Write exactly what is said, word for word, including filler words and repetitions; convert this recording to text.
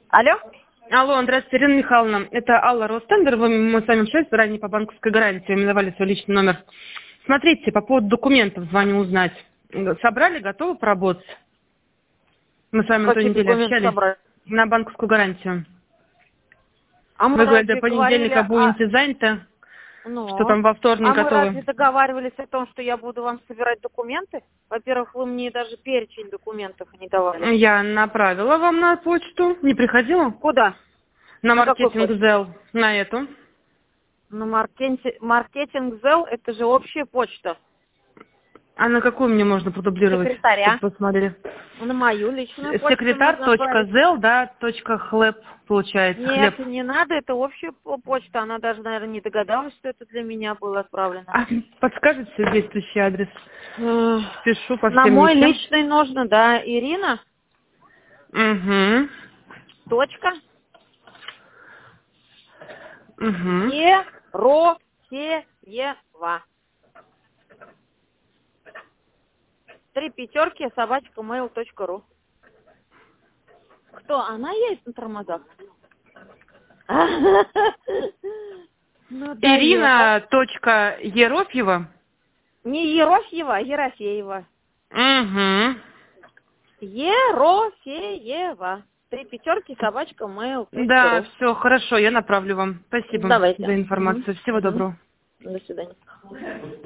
Алло? Алло, здравствуйте, Ирина Михайловна. Это Алла Ростендер. Вы, мы с вами общались ранее по банковской гарантии. Вы мне давали свой личный номер. Смотрите, по поводу документов звоню узнать. Собрали, готовы поработать? Мы с вами на той Какие неделе документы общались. собрать? На банковскую гарантию. А мы Вы говорили, разве до говорили понедельника о... будете заняты, что Ну, там во вторник а мы готовы. разве договаривались о том, что я буду вам собирать документы? Во-первых, вы мне даже перечень документов не давали. Я направила вам на почту. Не приходила? Куда? На На какой маркетинг почту? зел. На эту. На маркетинг... маркетинг зел, это же общая почта. А на какую мне можно продублировать, чтобы Секретаря. посмотрели? На мою личную почту Секретарь можно точка отправить. зел, да, точка хлеб, получается, хлеб. Нет, не надо, это общая по- почта. Она даже, наверное, не догадалась, что это для меня было отправлено. А, подскажете действующий адрес? Эх, Пишу по На всем мой вещам. личный нужно, да, Ирина, Угу. точка, Угу. Еросеева. Три пятерки, собачка mail точка ру. Кто? Она есть на тормозах? Ну, да, Ирина точка Ерофьева. не Ерофьева, а Ерофеева. Угу. Ерофеева. Три пятерки, собачка mail точка Да, ру. все, хорошо, я направлю вам. Спасибо Давайте. за Мгм. информацию. Всего Мгм. доброго. До свидания.